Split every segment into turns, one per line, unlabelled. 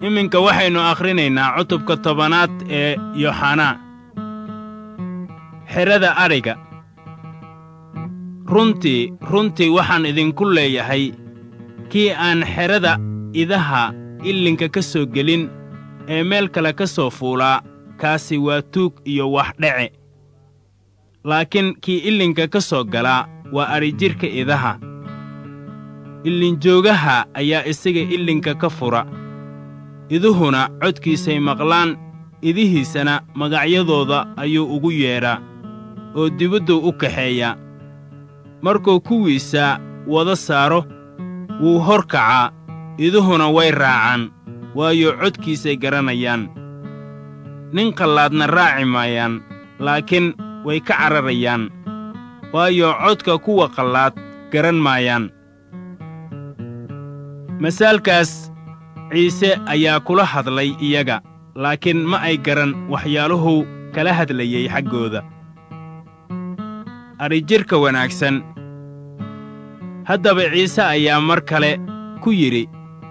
iminka waxaynu akhrinaynaa cutubka 10aad ee Yooxanaa. Xerada adhiga. runtii waxaan idinku leeyahay, kii aan xerada idaha ilinka ka soo gelin ee meel kale ka soo fuulaa, kaasi waa tuug iyo wax dhece. laakiin kii ilinka ka soo galaa waa adhijirka idaha. ilinjoogaha ayaa isaga ilinka ka fura. iduhuna codkiisay maqlaan, idihiisana magacyadooda ayuu ugu yeedhaa, oo dibadduu u kaxeeyaa. markuu kuwiisa wada saaro, wuu hor kacaa, iduhuna way raacaan, waayo codkiisay garanayaan. nin qallaadna raaci maayaan, laakiin way ka cararayaan, waayo codka kuwa qallaad garan maayaan. masaalkaas ciise ayaa kula hadlay iyaga, laakiin ma ay garan waxyaaluhuu kala hadlayey xaggooda. adhijirka wanaagsan. haddaba ciise ayaa mar kale ku yidhi,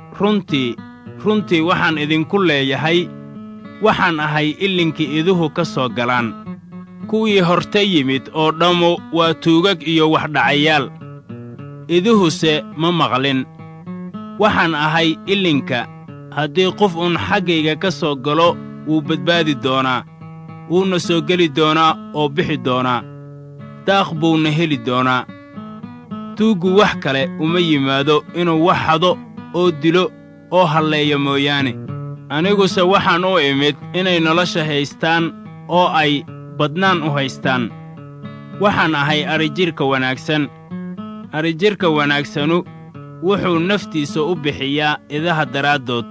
runtii waxaan idinku leeyahay, waxaan ahay ilinkii iduhu ka soo galaan. kuwii horta yimid oo dhammu waa tuugag iyo waxdhacayaal. iduhuse ma maqlin. waxaan ahay ilinka. haddii qof xaggayga ka soo galo, wuu badbaadi doonaa, wuuna soo geli doonaa oo bixi doonaa. daaq buuna heli doonaa. tuuggu wax kale uma yimaado inuu wax hado oo dilo oo halleeyo mooyaane. aniguse waxaan u imid inay nolosha haystaan oo ay badnaan u haystaan. waxaan ahay adhijirka wanaagsan. adhijirka wanaagsanu wuxuu naftiisa u bixiyaa idaha daraaddood.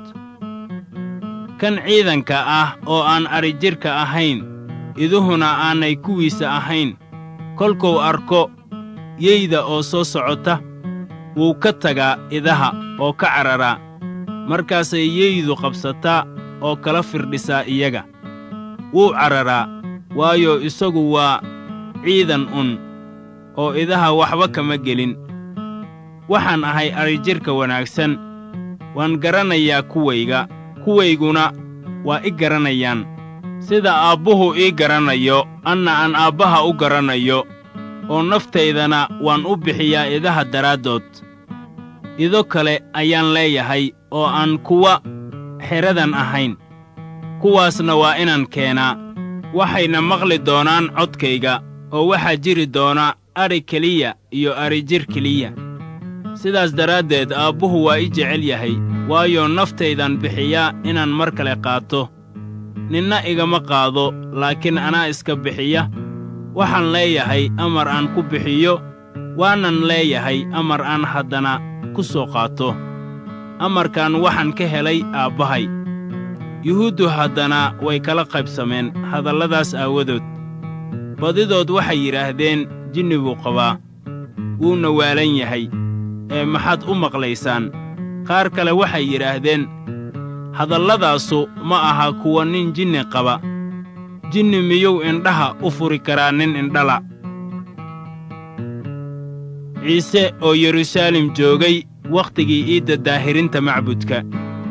kan ciidanka ah oo aan adhijirka ahayn, iduhuna aanay kuwiisa ahayn, kolkuu arko yeyda oo soo socota, wuu ka tagaa idaha oo ka cararaa. markaasay yeydu qabsataa oo kala firdhisaa iyaga. wuu cararaa, waayo isagu waa ciidan oo idaha waxba kama gelin. waxaan ahay adhijirka wanaagsan. waan garanayaa kuwayguna waa i garanayaan. sida aabbuhu ii garanayo, anna aan aabbaha u garanayo, oo naftaydana waan u bixiyaa idaha daraaddood. ido kale ayaan leeyahay oo aan kuwa xeradan ahayn. kuwaasna waa inaan keenaa. waxayna maqli doonaan codkayga, oo waxaa jiri doona adhi keliya iyo adhijir keliya. sidaas daraaddeed aabbuhu waa i jecel yahay, waayo naftaydan bixiyaa inaan mar kale qaato. ninna igama qaado, laakiin anaa iska bixiya. waxaan leeyahay amar aan ku bixiyo, waanan leeyahay amar aan haddana ku soo qaato. amarkan waxaan ka helay aabbahay. yuhuuddu haddana way kala qaybsameen hadalladaas aawadood. badidood waxay yidhaahdeen, jinni buu qabaa, wuuna waalan yahay, ee maxaad u maqlaysaan? qaar kale waxay yidhaahdeen, hadalladaasu ma aha kuwa nin jinni qaba. jinni miyuu indhaha u furi karaa nin indhala? ciise oo yeruusaalem joogay wakhtigii iidda daahirinta macbudka.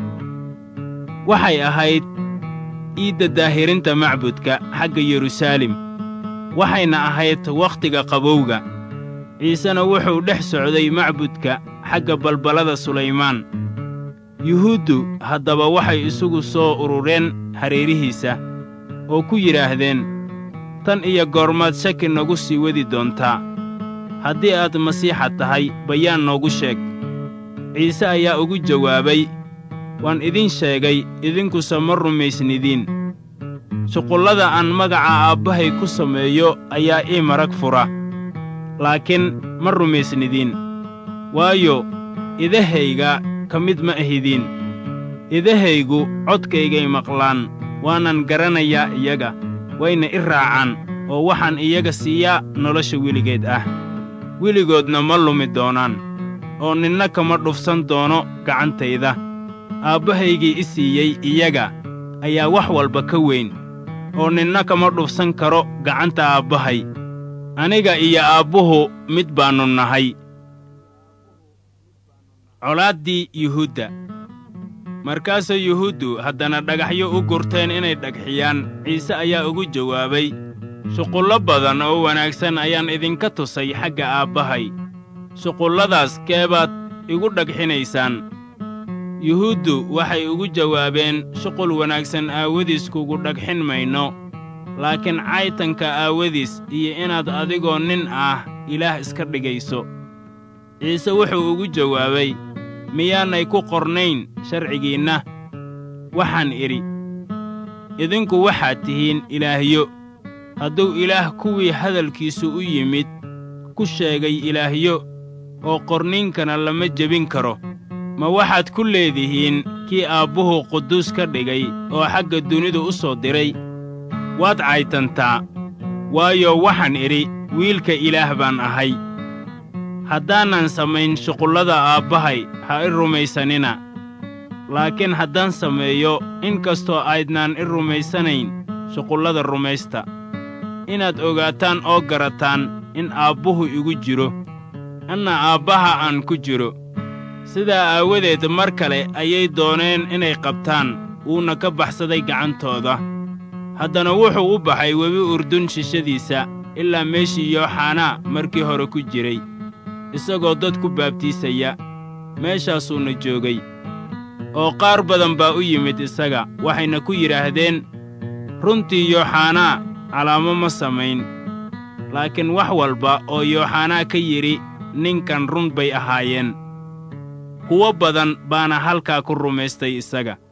waxay ahayd iidda daahirinta macbudka xagga yeruusaalem, waxayna ahayd wakhtiga qabowga. ciisena wuxuu dhex socday macbudka xagga balbalada sulaymaan. yuhuuddu haddaba waxay isugu soo urureen hareerihiisa, oo ku yidhaahdeen, tan iyo goormaad shaki nagu sii wadi doontaa? haddii aad masiixa tahay, bayaan noogu sheeg. ciise ayaa ugu jawaabay, waan idin sheegay, idinkuse ma rumaysnidiin. shuqullada aan magaca aabbahay ku sameeyo ayaa ii marag fura, laakiin ma rumaysnidiin. waayo idahayga ka mid ma ahidiin. idahaygu codkaygay maqlaan, waanan garanayaa iyaga, wayna i raacaan, oo waxaan iyaga siiyaa nolosha weligeed ah. weligoodna ma lumi doonaan, oo ninna kama dhufsan doono gacantayda. aabbahaygii i siiyey iyaga ayaa wax walba ka weyn, oo ninna kama dhufsan karo gacanta aabbahay. aniga iyo aabbuhu mid baannu nahay. colaaddii yuhuudda. markaasay yuhuuddu haddana dhagaxyo u gurteen inay dhagxiyaan. ciise ayaa ugu jawaabay, shuqullo badan oo wanaagsan ayaan idinka tusay xagga Aabbahay. shuqulladaas keebaad igu dhagxinaysaan? yuhuuddu waxay ugu jawaabeen, shuqul wanaagsan aawadiis kugu dhagxin mayno, laakiin caytanka aawadiis iyo inaad adigoo nin ah Ilaah iska dhigayso. ciise wuxuu ugu jawaabay, miyaanay ku qornayn sharcigiinna? waxaan idhi, idinku waxaad tihiin ilaahyo. hadduu Ilaah kuwii hadalkiisu u yimid ku sheegay ilaahyo, oo qorniinkana lama jebin karo, ma waxaad ku leedihiin kii Aabbuhu quduus ka dhigay oo xagga dunidu u soo diray? waad caytantaa, waayo waxaan idhi, wiilka Ilaah baan ahay. haddaanan samayn shuqullada Aabbahay ha i rumaysanina. laakiin haddaan sameeyo, in kastoo aydnaan i rumaysanayn, shuqullada rumaysta, inaad ogaataan oo garataan in Aabbuhu igu jiro, anna Aabbaha aan ku jiro. sidaa aawadeed mar kale ayay dooneen inay qabtaan, wuuna ka baxsaday gacantooda. haddana wuxuu u baxay webi Urdun shishadiisa ilaa meeshii Yooxanaa markii hore ku jiray, isagoo dad ku baabtiisaya. meeshaasuuna joogay. oo qaar badan baa u yimid isaga, waxayna ku yidhaahdeen, runtii Yooxanaa calaamo ma samayn, laakiin wax walba oo Yooxanaa ka yidhi ninkan run bay ahaayeen. kuwo badan baana halkaa ku rumaystay isaga.